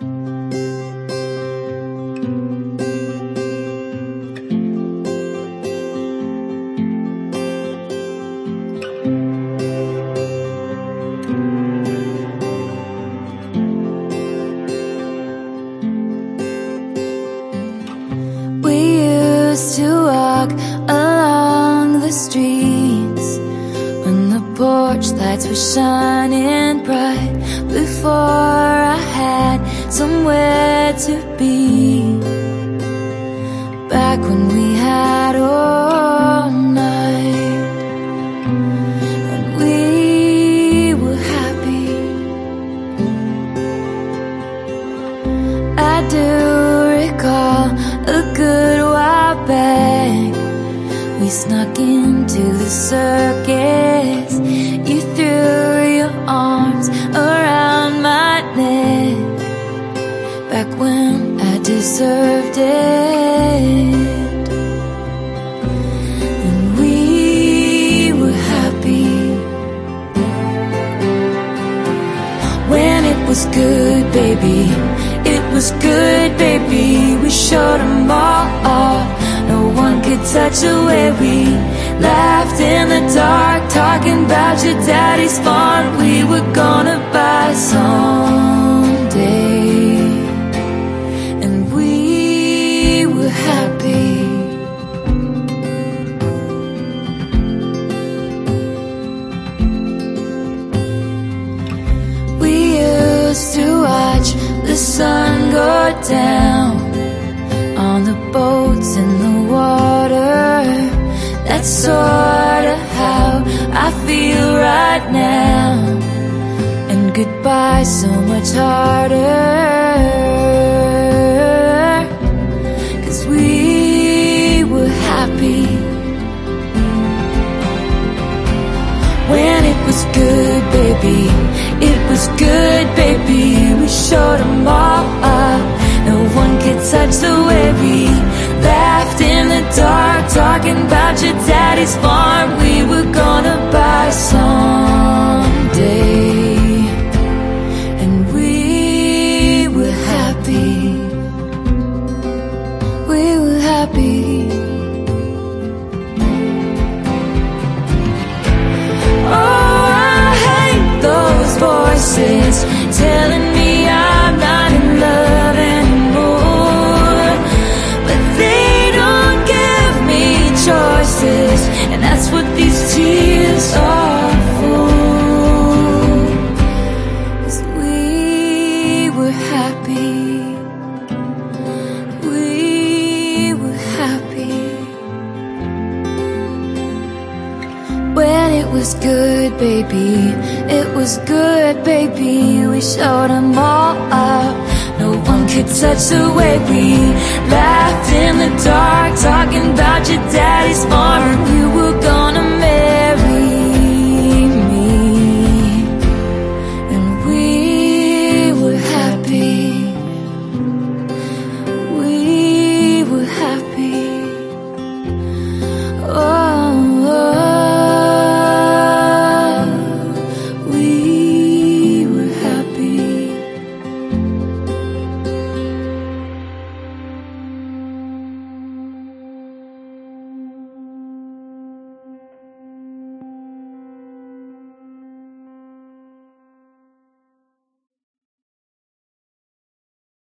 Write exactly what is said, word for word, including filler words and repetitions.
To walk along the streets when the porch lights were shining bright, before I had somewhere to be. Back when we had all night, when we were happy. I do recall a good while back, we snuck into the circus. You threw your arms around my neck, back when I deserved it. And we were happy when it was good, baby. It was good, baby. We showed them all off. No one could touch the way we laughed in the dark, talking about your daddy's farm we were gonna buy someday. And we were happy. We used to watch the sun go down on the boats in the water. That's sorta how I feel right now, and goodbye so much harder, 'cause we were happy when it was good, baby. It was good, baby. We showed them all up. No one could touch the way we laughed in the dark, talking about your daddy's farm we were gonna buy someday. And we were happy. We were happy. Oh, I hate those voices telling me I'm not in love anymore, but they don't give me choices, and that's what these tears are for. 'Cause we were happy. We were happy when it was good, baby. It was good, baby. We showed them all up. No one could touch the way we laughed in the dark, talking about your daddy's farm you were gonna marry me. And we were happy. We were happy. Oh, oh, we